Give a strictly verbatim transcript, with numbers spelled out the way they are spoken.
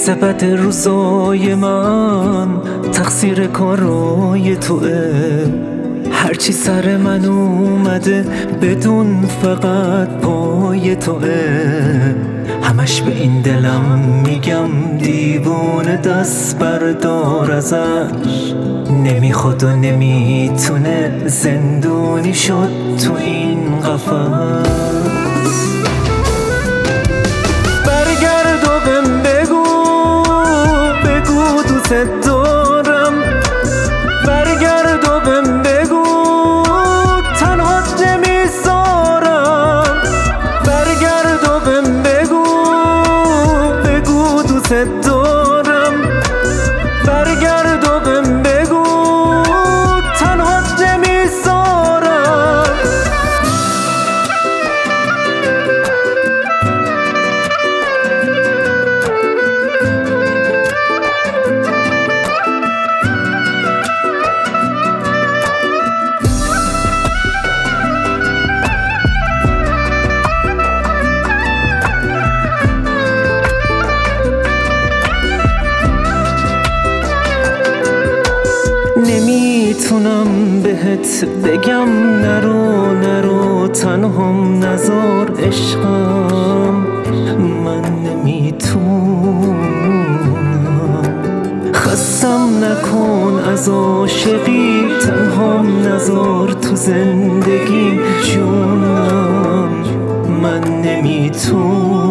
بد روزای من تقصیر کارای توئه. هرچی سر من اومده بدون فقط پای توئه. همش به این دلم میگم دیوونه دست بردار ازش. نمیخواد و نمیتونه زندونی شد تو این قفس. برگرد و بهم بگو بگو دوست دارم. برگرد و بهم بگو تنهات نمیذارم. برگرد و بهم بگو بگو دوست دارم. برگرد و بهم بگو تنهات نمیذارم. نمیتونم بهت بگم نرو نرو تنهام نذار عشقم. من نمیتونم خستم نکن از عاشقی. تنهام نذار تو زندگی جونم. من نمیتونم